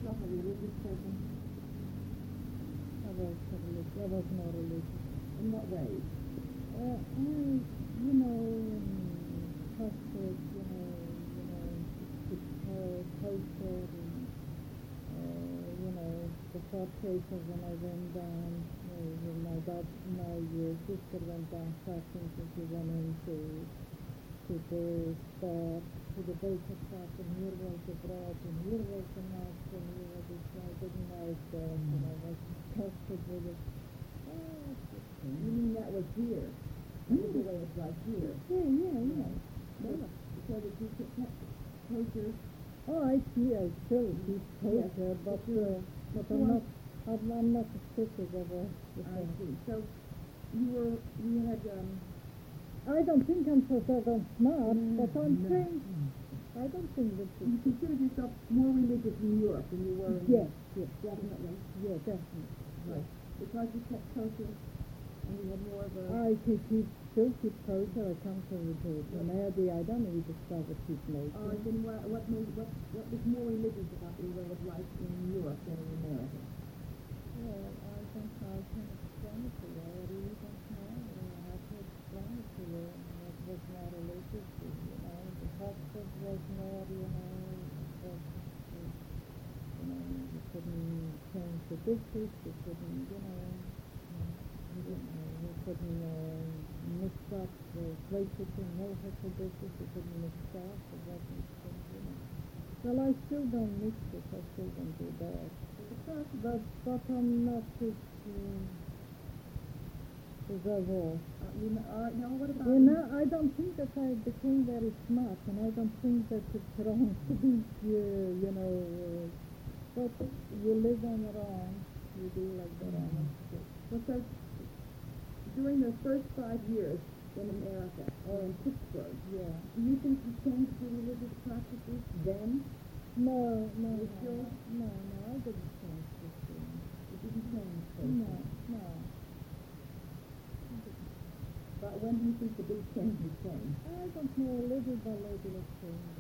yourself a religious person? I was not religious. In what ways? Catholic, culture, and, the thought process when I went down, when my sister went down shopping, so she went into the store, to the baker shop, and here was the bread, and here was the nuts, and here was this, I didn't like that, and I was disgusted with it. You mean that was here? That was the way it's like here? Yeah. So that you kept kosher? Oh, I still keep kosher, but I'm not as strict as I was. I see. So you had, I don't think I'm so damn smart, but I'm trained. I don't think that you considered yourself more religious in Europe than you were in Yes, definitely. Yeah, definitely. Right. Because you kept kosher and you had more of a... I still keep kosher. I come to Nadi. I don't need to start to keep nature. Then what was more religious about your way of life in Europe than in America? Well, I don't know. I can explain it to you. I really don't know. I have to explain it to you. It was not religious, The hospital was more, you couldn't change the dishes, you couldn't, you couldn't mix up the places and know how to dishes, you couldn't mix up, it wasn't, Well, I still don't mix it, I still don't do that. But I'm not as I was. What about... I don't think that I became very smart, and I don't think that it's wrong to be, but you live on your own, you do like that on Well, so during the first 5 years in America, or in Pittsburgh, do you think you changed your religious practices then? No, No, I didn't change this thing. You didn't change those? No. But when do you think the big changes came? I don't know, little by little it changed.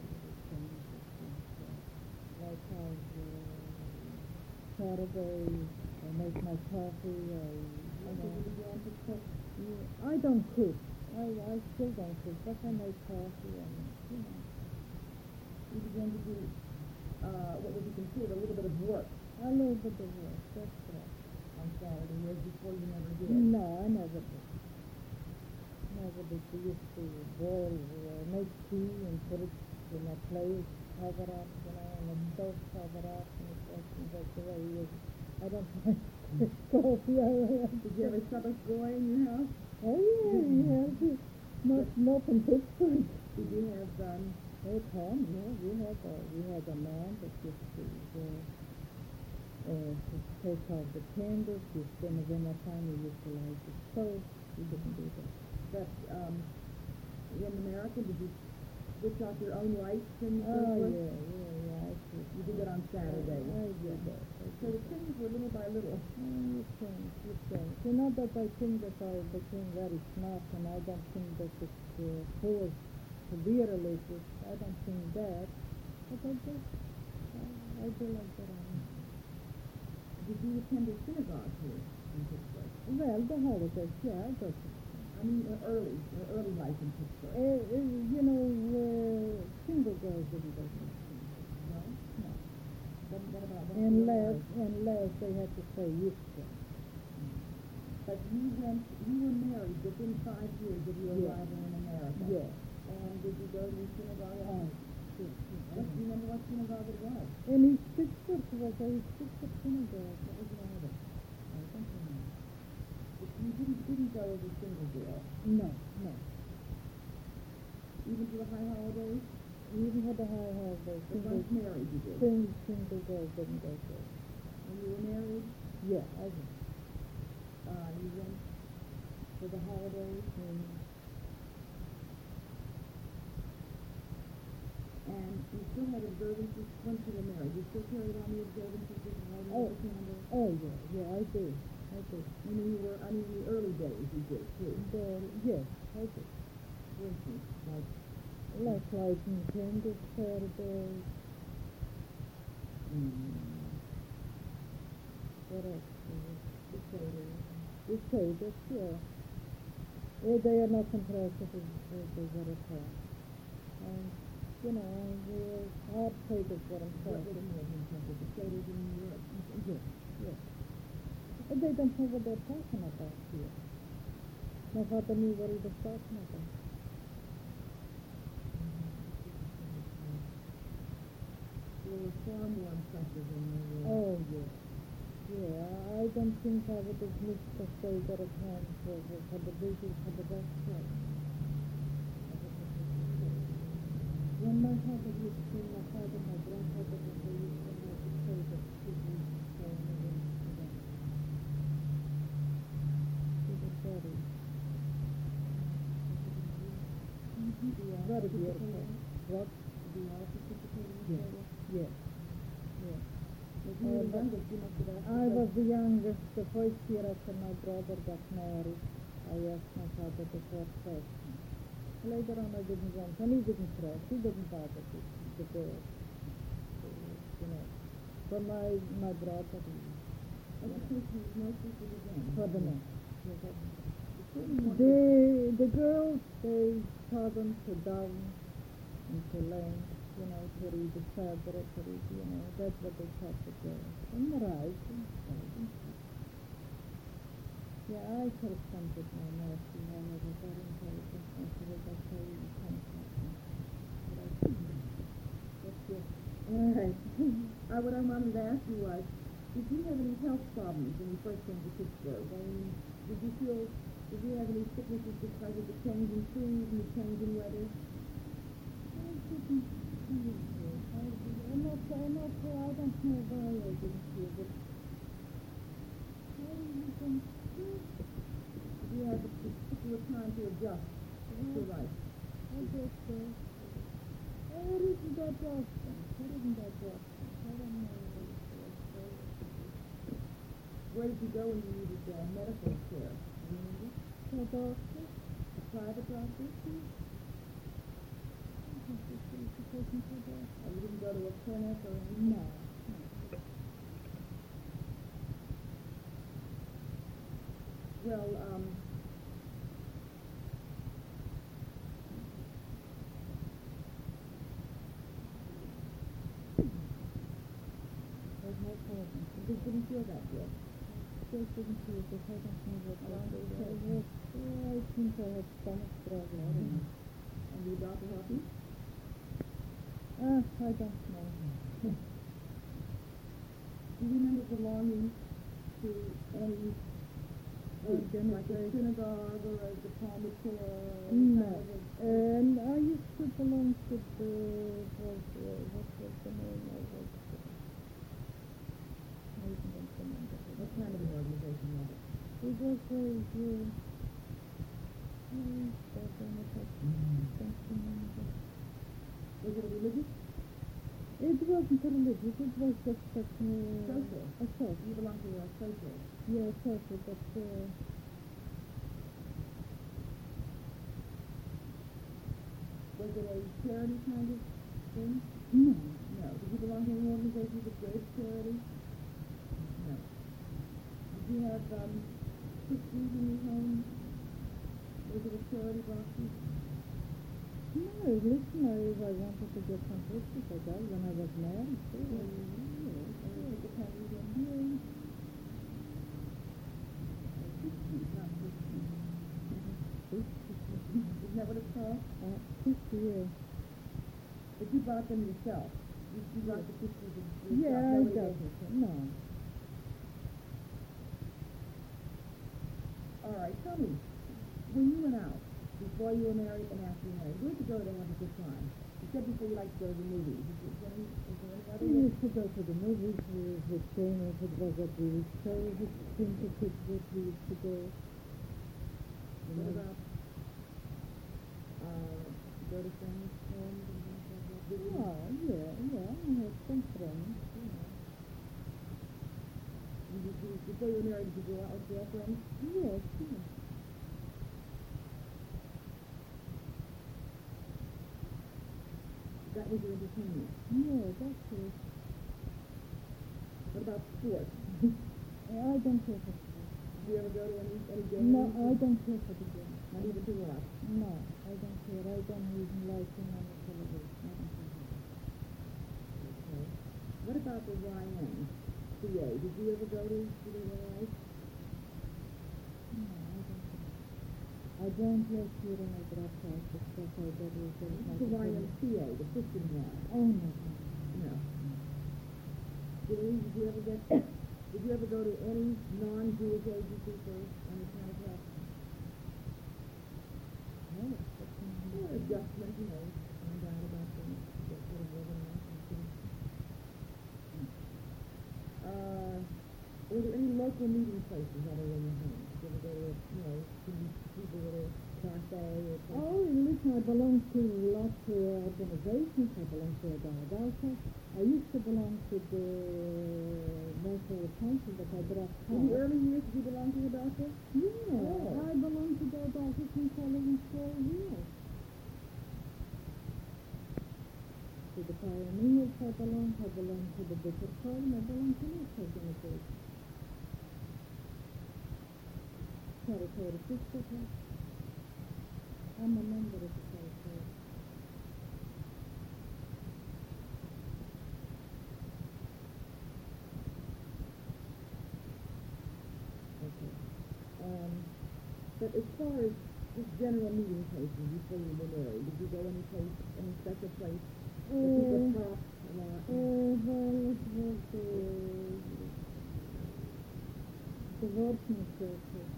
Like on Saturday, I make my coffee, You began to cook? I don't cook. I still don't cook, but I make coffee and, You began to do, what would you consider a little bit of work a little bit of work, that's right. on Saturday, whereas before you never did? No, I never did. We used to boil, make tea and put it in a place, cover up, and the stove cover up, and that's the way it is. I don't like coffee. Did you have a Sabbath boy in your house? Oh, yeah. Not in Pittsburgh. Did you have, At home, we had a man that used to take out the candles. In the winter time, we used to light the stove. We didn't do that. But in America, did you switch off your own lights and so Oh, forth? yeah. You did that on Saturday. I did that. So the things were little by little. You changed. That I think that I became very smart, and I don't think that it's forced to be religious. I don't think that. But I do like that. Did you attend a synagogue here in Pittsburgh? Well, the holidays, I go to. I mean, early life in Pittsburgh. Single girls didn't go to. No? What about that? Unless they had to say Yisra. But you were married within 5 years of your arrival in America. Yes. And did you go to the synagogue? Do you remember what synagogue it was? And East Pittsburgh was a Pittsburgh synagogue. What was the name of it? I don't remember. But you didn't go as a single girl? No. Even to the high holidays? Even had the high holidays. But once married you did? Single girls didn't go there. When you were married? Yeah, I did. You went for the holidays? And you still had observances once you were married. You still carried on the observances of the holidays? Oh, yeah, I did. In the early days you did, too? Yes, I did. For instance, like lighting candles Saturday. What else? The traders. The traders, yeah. They are not impressive as they were at home. You know, we're hard traders what I'm What saying. was more impressive? The traders in New York. Yes, yes. But they don't know what they're talking about here. My father knew what he was talking about. They were far more impressive than they were. Oh, yeah. Yeah, I don't think I would have missed the stay that at home for the visit for the best place. When my father used to, my father, my grandfather, when they used to have to say that he was staying in Amsterdam. He was very, very beautiful. What? The all participating in Yes. traders? Yes. Yes. If you were the youngest, you must have asked I was the youngest. The first year after my brother got married, I asked my father the first question. Later on I didn't want, and he didn't press, he didn't bother the girls, you know. But my brother, education is mostly for the men. for the men. The The girls, they taught them to down and to learn, you know, to read the fabric, to read, you know, that's what they taught the girls. And write and stuff and stuff. Yeah, I corresponded with my nurse, I was a very intelligent, and she was actually in contact. But I couldn't. That's it. All right. What I wanted to ask you was, did you have any health problems when you first came to Pittsburgh? I mean, did you have any sicknesses because of the change in food and the change in weather? I didn't feel good. I'm not sure, I don't know why I didn't feel good. Did you have a particular time to adjust to life? I guess so. It isn't that often. It isn't that often. I don't know what it was. Where did you go when you needed medical care? Do you remember? To a doctor? A private doctor? Or you didn't go to a clinic or anything? No. Well, There's no problem. you didn't feel that good. Just didn't feel good. I don't know what How long did it I take? was. I think I had stomach trouble. I don't know. And did the doctor help you? I don't know. Do you remember belonging to any like a synagogue or a reformatory or any No. kind of And I used to belong to the, what was the name of it? I don't remember. what kind of an organization was it? It was a, don't remember. Was it a religious? It wasn't a religious, it was just such Social. a social. You belong to a social. Yeah, social, but Was it a charity kind of thing? no. No. Did you belong to any organization that gave charity? No. Did you have cookies in your home? Was it a charity boxes? No, listen, I wanted to get some pictures of that when I was married, too. And the pennies in here? Isn't that what it's called? 50 years. But you bought them yourself. You bought the pictures of yourself. Yeah, I Nobody got gave it. you. No. All right, tell me, when you went out, before you were married and after you were married, where'd you go to have a good time? You said before you liked to go to the movies. Is there any other We used to go to the movies with Jane, if it was at the show, if it came to Pittsburgh, we used to go. What about go to friends' homes and things like that? Did you? Yeah, I had some friends, Before you were married, did you go out with girlfriends? Yes. That was your entertainment. Yeah, that's it. What about sports? I don't care for the game. Do you ever go to any games? No, I don't care for the game. Not even to watch. No, I don't care. I don't even like him on the television. I don't care. Okay. What about the YMCA? Did you ever go to the YMCA? No, I don't care. I don't like hearing a broadcast because I don't really The YMCA, the Christian one. Oh, no. No. Did you ever go to any non-Jewish agency for any kind of help? No, that's not Or adjustment, find out about things, get sort of organized and things. Were there any local meeting places other than your home? Did you ever go to, people at a cafe or something? Oh, listen, I belong to lots of organizations. I belong to Adalta. I used to belong to the National Council, but I dropped In the out. early years, did you belong to the doctor? Yeah, Oh. I belong to the Adalta since I was in 12 years. To the Pioneers I belong to the Bishop Column, I belong to this organization. Territory Sisterhood. I'm a member of the territory. Okay. But as far as just general meeting places before you were married, did you go any special place where people talked a lot? Well, it was the Working Circle.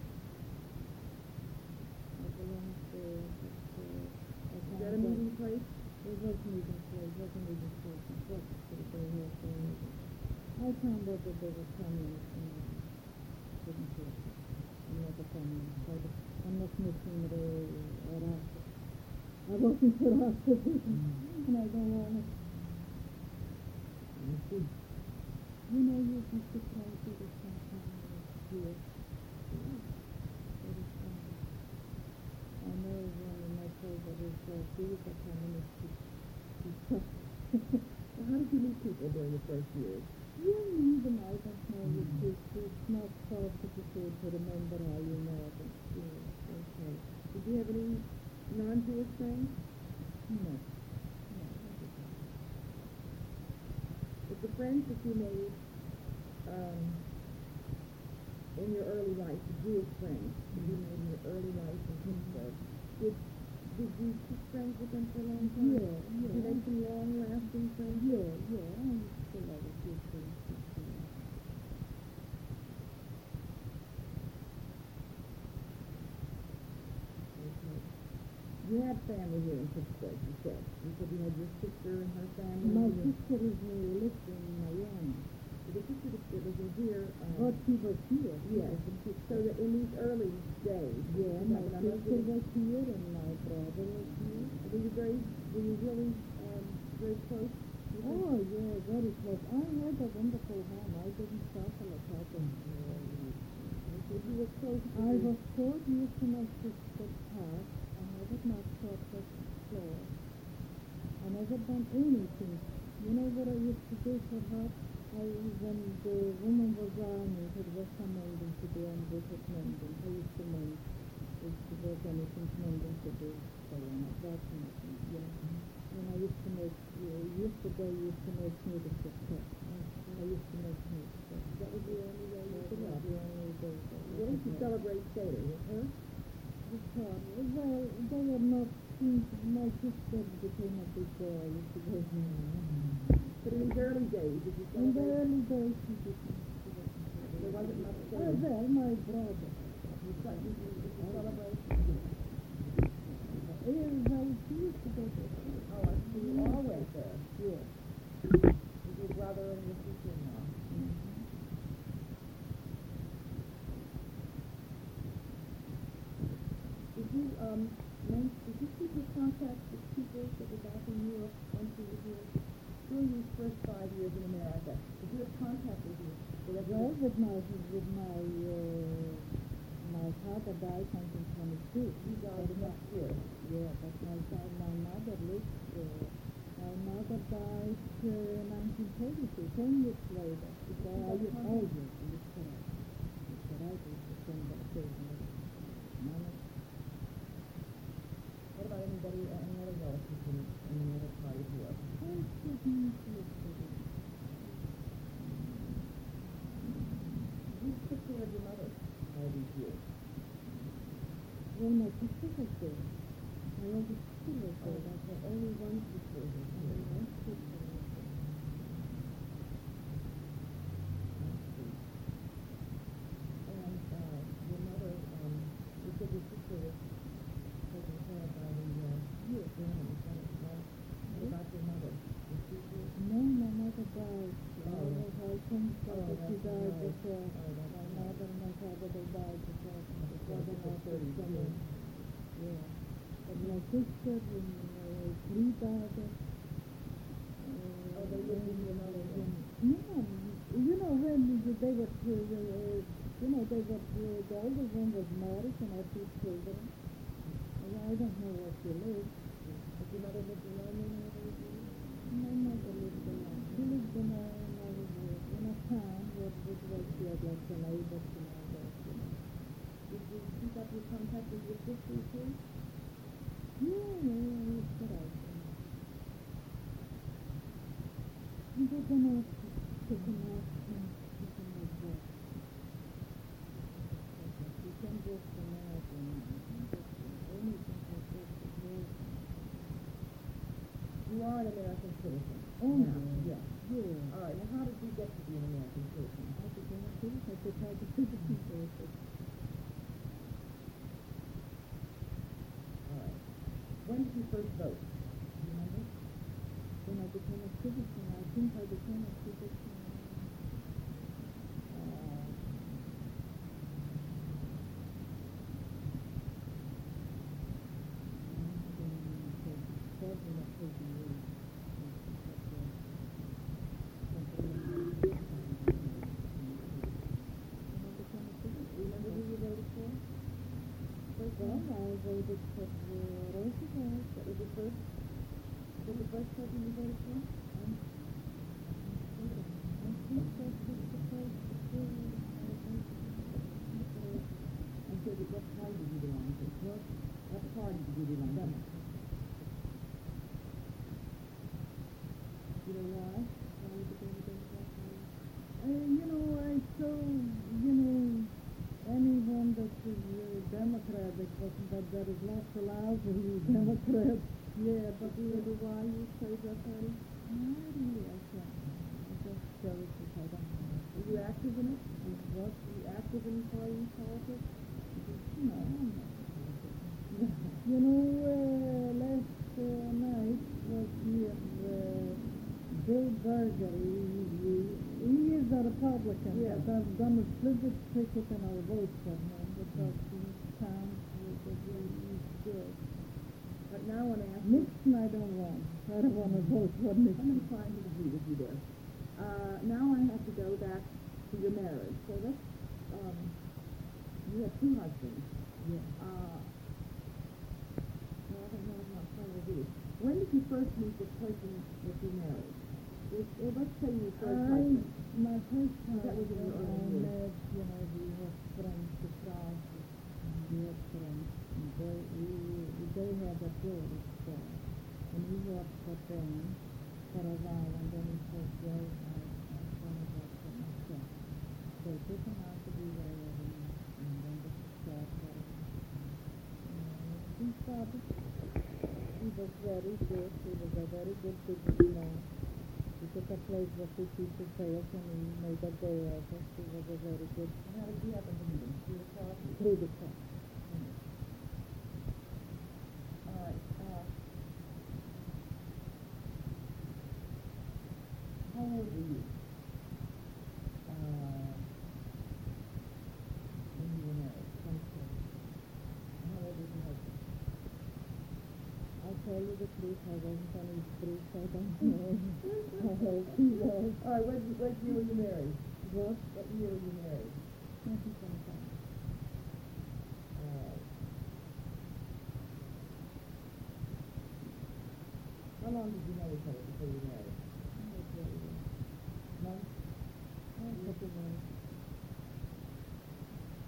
I belong to Is that a meeting place? It was a meeting place, it was a meeting place. It was they had I found out that they were communists and I didn't care. I'm not a communist. I'm not missing the Erasmus. I wasn't for Erasmus and I don't want it. I see. You can sit down to the sometimes here. Very funny. I know one of my favorite is Philippa communist. Well, how did you meet people during the first years? Even I don't know. It's not possible to remember how you know them. Okay. Did you have any non-Jewish friends? No. But the friends that you made in your early life, the Jewish friends that you made in your early life in Pittsburgh, did you keep friends with them for a long time? Yeah. Did you make some long-lasting friends? Yeah. I'm still have a few friends. Okay. You had family here in Pittsburgh, you said. You said you had your sister and her family. My and sister is lived in Miami. the sister that was here. But she was here. Yes. So that in these early days. Yeah, my sister was here and my brother was here. Were you really very close? Oh, yeah, very close. I had a wonderful home. I didn't suffer like that. You were close to I was 4 years to my sister's house. I never knocked off the floor. I never done anything. You know what I used to do for her? When the woman was dying, it was some mending to do and this was mending. I used to mend. If there was anything mending to do. So that's nothing, yeah. And I used to make, yesterday I used to make noodles with stuff. I used to make noodles. That was the only way you could help. The only day. What did you celebrate Seder with her? Well, they were not, my sister became a big girl. Used to go But in these early days, did you in the celebrate? early days, she didn't. There wasn't much Oh, Seder. well, my brother. You celebrate? Well, she used to go to Oh, I see. You always there. yeah. With your brother and your sister-in-law. Did you keep your contact with people that were back in Europe once you were here? During these first 5 years in America, did you have contact with you? Well, my father died in 1922. You died the next year. Yeah, but my mother lived. My mother died 1932, 10 years later. I used to I do the same that children. Mama, What about anybody, any other relatives in the other party here? I didn't look for it. Who took care of your mother all these years? Well, my sister was there. My older sister was there. That's the only one sister was there. Only one sister was there. And your mother, you said your sister was taken care of by the Yes. family. What about your mother? Was she here? No, my mother died. Oh. I was husband, but Oh, she that's died right. before. Oh, that's My right. mother and my father, they died before. Before Father you were had 32. someone. Yeah. But my sister and three daughters. Oh, they lived with your mother then? Yeah. You know, when they were, the older one was married and had two children. And I don't know where she lived. Has your mother lived alone in all those years? My mother lived alone. She lived in a town where she had like the neighbors and all that, you know. Did you keep up your contact with your sister too? Yeah, it's what I think. And they're gonna take them out and take them out there. You can just imagine, anything like that is very. You are an American citizen. Oh, now. yeah. Yes. Yeah. All right. Now, how did you get to be an American citizen? I became a citizen. I took out the citizenship. All right. When did you first vote? Do you remember? When I became a citizen, I think I became a citizen. Remember who you voted for? Well, I voted for Roosevelt. That was the first? Was that the first person you voted for? I think that was the first And so, what party did you belong to? What party did you belong to? You know why? Why you became a Democrat? I saw, anyone that is Democrat, that is not allowed to be Democrat. Yeah, but why you say that, Harry? I can't. I just chose it. I don't know. Were you active in it? What? Were you active in party politics? No, I'm not. Last night was here Bill Berger. He is a Republican. Yeah. But I'm going to split the ticket and I'll vote for him because he sounds he's good. But now I want to ask you. Nixon I don't want. I don't want to vote for I'm Nixon. inclined to agree with you there. Now I have to go back to your marriage. So let's, you have two husbands. Yeah. Well, I don't know how far to do this. When did you first meet the person that you married? Let's say your first husband. My first That was in your early I years. met, we were friends to France. We were friends. And they had a tourist there. And he worked for them for a while, and then he said, well, I want to work for myself. So he took him out to be wherever, and then the start he started. He was very good. He was a very good businessman. He took a place where 2 people sales and he made a day of it. He was a very good. And how did you happen to meet him? Through the club? Through the club. All right. How old were you when you were married? 22. And how old was your husband? I'll tell you the truth, I wasn't on his proof, I don't know how old he was. All right. What year were you married? What? What year were you married? 2025. How long did you know each other before you married? Months? A couple months.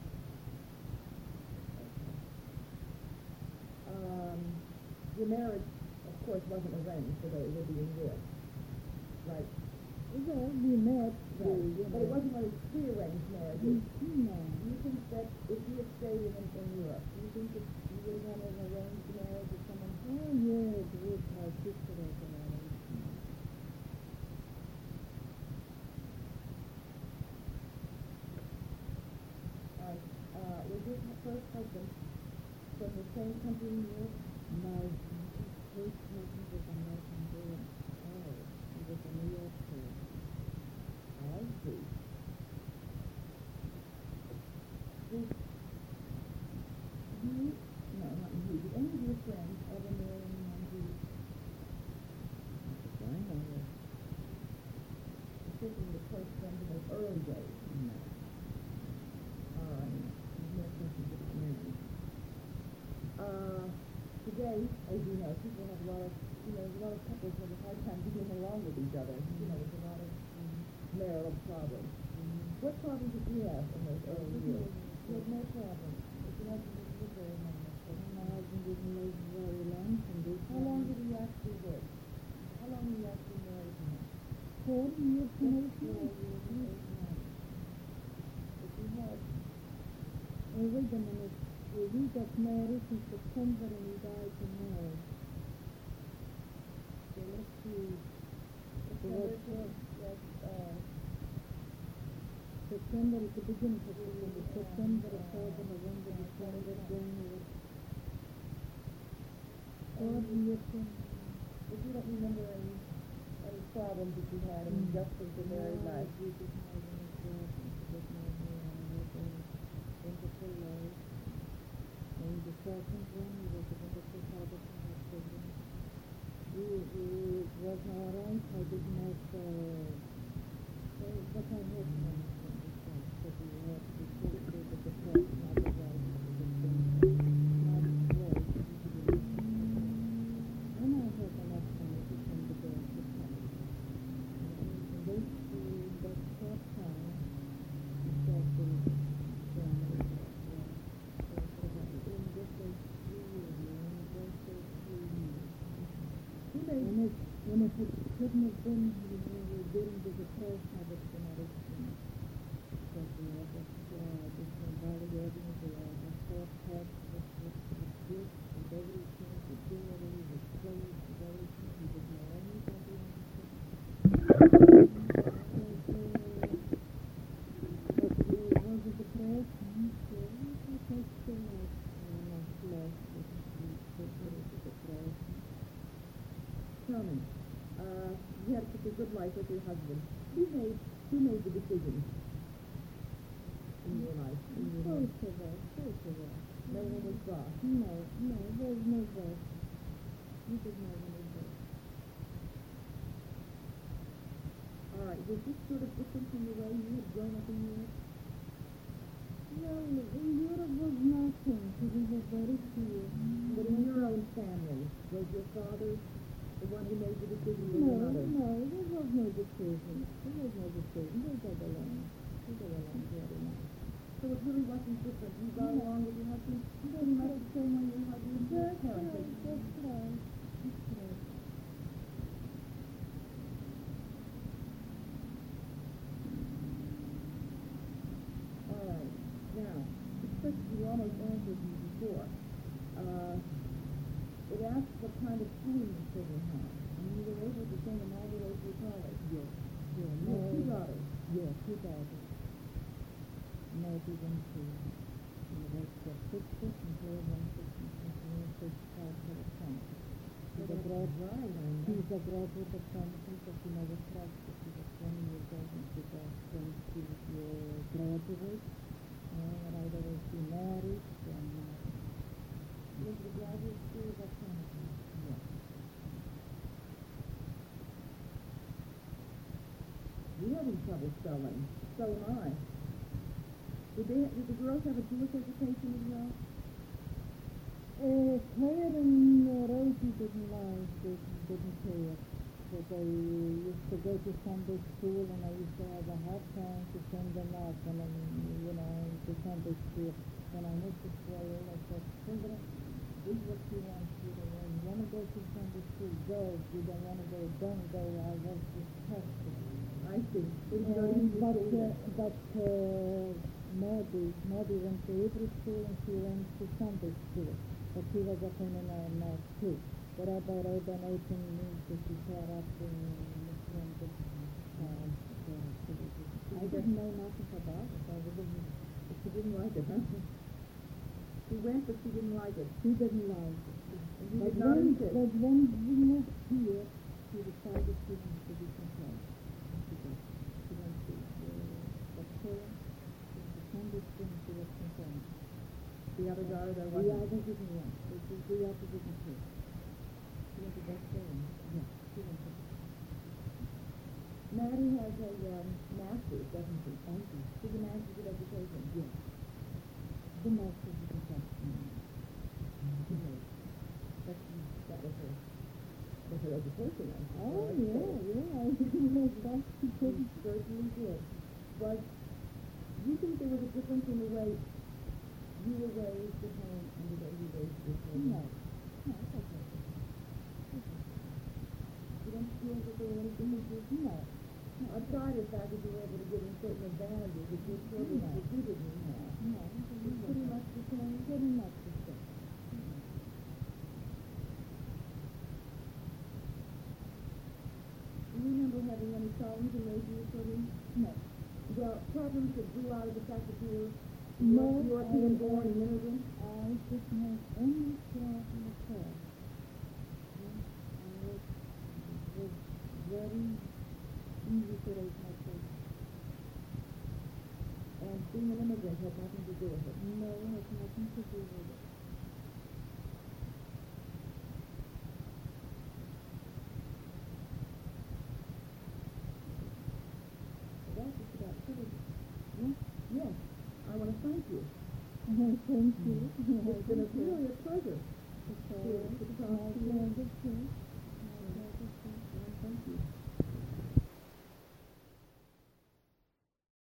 the marriage, of course, wasn't arranged, so they were being with. Right. Well, we met through, Right. But it wasn't one of these prearranged marriages. No. Do you think that if you had stayed in Europe, do you think that you would have had an arranged marriage with someone? Oh, yes, with my sister as an arrangement. Was your first husband from the same country in Europe? My first husband was American born. Oh, He was a New Yorker. I see. Did you, no, not you, did any of your friends ever marry anyone who, I know it. particularly the first friends in those early days? No. No questions of marriage. Today, as you know, people have a lot of, a lot of couples have a hard time getting along with each other. There's a lot of marital problems. What problems did you have in those early years? You had no problem. But your husband didn't live very long. My husband didn't live very long from this. How long did he actually live? How long were you actually married to him? 4 years to 8 years. But you had, Wait a minute. We got married in September and he died in May. So let's see. September is the beginning of September. September, October, November, December, January. 4 years. but you don't remember any problems that you had in just as the married life? We didn't have any problems. We didn't have any wonderful life. And the second one was a wonderful father for my children. It was all right. I didn't have, but I had money from the church. But we had to take care of the depression, otherwise it would have been not great. And I had enough money to send the girls to college. And that short time, we started Germany. When it couldn't have been during the depression, I would have been arrested. Because we had this evaluating, we had a short cut, with this, with everything, with jewelry, with clothes, with everything. He didn't know anybody on the street. But it was a depression, so I think so much, less with the depression. Tell me, you had such a good life with your husband. Who made the decisions in your life? Both of us. No one was boss. No, there was no boss. We didn't have any boss. All right, was this sort of different from the way you had grown up in Europe? Well, in Europe was nothing, because we were very poor. But in your own family, was your father the one who made the decision or your mother? No, there was no decision. They got along. Very nice. So it really wasn't different. You got along with your husband pretty much the same way your husband and your parents did. That's right. All right. Now, this question you almost answered me before. It asked what kind of training the children had. And you were able to send them all the way through college. Yes. You had 2 daughters. Yes, 2 daughters. Maybe one too. We worked for 6 and 4 months and University of South Carolina. She's a graduate of Thompson, but she never practiced. She was 20 years old when she got when she was graduate. And right away she married and went to graduate school at Thompson. Yes. You're having trouble spelling. So am I. Did the girls have a Jewish education as well? Claire and Rosie didn't like, didn't care. So they used to go to Sunday school, and I used to have a hard time to send them out when I'm, to Sunday school. When I moved to Israel, I said, children, This is what she wants you to when you want to go to Sunday school, go. If you don't want to go, don't go. I was disgusted. I see. So you go to Hebrew school. But Maudie went to Hebrew school and she went to Sunday school. But she was up in our mouth too. But about Oban open means that she taught up in the I didn't know nothing about it. She didn't like it, huh? She went, but she didn't like it. She didn't like it. And you did not insist. But when we moved here, she decided she wants to be controlled. She went to the prayer, the Sunday school, and she was controlled. The other daughter that The wasn't. other didn't want. This is the opposite of her. She went to that prayer. Yeah, she went to Maddie has a master's, doesn't she? Thank you. She's a master's of education. Yeah. The master's of education. She made. That was her education. I think. Oh, yeah. I didn't know that. She She couldn't. certainly did. But do you think there was a difference in the way you were raised at home and the way you raised your children? No. No, it's okay. You don't feel that there were any differences? No. Outside of the fact that you were able to give them certain advantages that your children No. that you didn't have. No. It's pretty much the same. Pretty much the same. Do you remember having any problems in raising your children? No. Well, problems that grew out of the fact that you were No, European-born and immigrant? I didn't have any problem at all. It was very easy to raise my children. And being an immigrant had nothing to do with it. No, it has nothing to do with it. That's just about covers it. Yeah. Yes. I want to thank you. Thank you. It's been really a pleasure.